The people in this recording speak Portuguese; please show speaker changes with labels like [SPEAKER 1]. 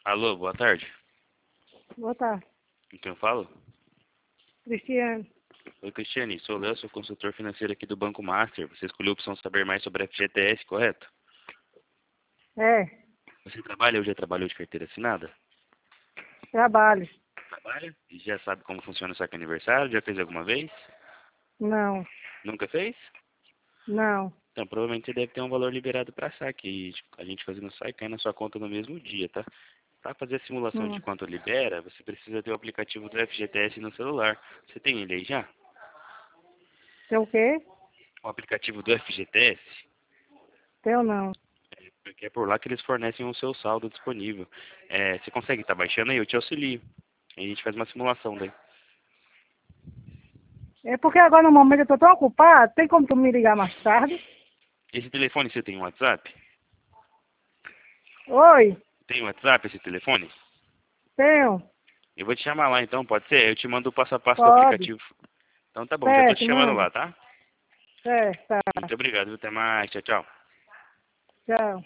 [SPEAKER 1] Alô, boa tarde.
[SPEAKER 2] Boa tarde.
[SPEAKER 1] Com quem eu falo?
[SPEAKER 2] Cristiane.
[SPEAKER 1] Oi, Cristiane. Sou o Léo, sou consultor financeiro aqui do Banco Master. Você escolheu a opção saber mais sobre a FGTS, correto?
[SPEAKER 2] É,
[SPEAKER 1] Você trabalha ou já trabalhou de carteira assinada?
[SPEAKER 2] trabalho.
[SPEAKER 1] Trabalha? E já sabe como funciona o saque aniversário? Já fez alguma vez?
[SPEAKER 2] Não,
[SPEAKER 1] Nunca fez?
[SPEAKER 2] não.
[SPEAKER 1] Então, provavelmente você deve ter um valor liberado para saque. E a gente fazendo o saque cai na sua conta no mesmo dia, tá? Para fazer a simulação de
[SPEAKER 2] Hum.
[SPEAKER 1] quanto libera, você precisa ter o aplicativo do FGTS no celular. Você tem ele aí já?
[SPEAKER 2] Tem o quê?
[SPEAKER 1] O aplicativo do FGTS?
[SPEAKER 2] Tem não.
[SPEAKER 1] Porque é por lá que eles fornecem o seu saldo disponível. Você consegue estar baixando aí? Eu te auxilio. Aí a gente faz uma simulação daí.
[SPEAKER 2] É porque agora no momento eu tô tão ocupada, tem como tu me ligar mais tarde?
[SPEAKER 1] Esse telefone você tem um WhatsApp?
[SPEAKER 2] Oi,
[SPEAKER 1] Tem um WhatsApp esse telefone?
[SPEAKER 2] tenho.
[SPEAKER 1] Eu vou te chamar lá então, pode ser? Eu te mando o passo a passo do
[SPEAKER 2] Pode.
[SPEAKER 1] aplicativo. Então tá bom, já tô te
[SPEAKER 2] Certo,
[SPEAKER 1] chamando
[SPEAKER 2] manda.
[SPEAKER 1] lá, tá?
[SPEAKER 2] Certo, tá.
[SPEAKER 1] Muito obrigado, até mais, tchau, tchau.
[SPEAKER 2] Tchau.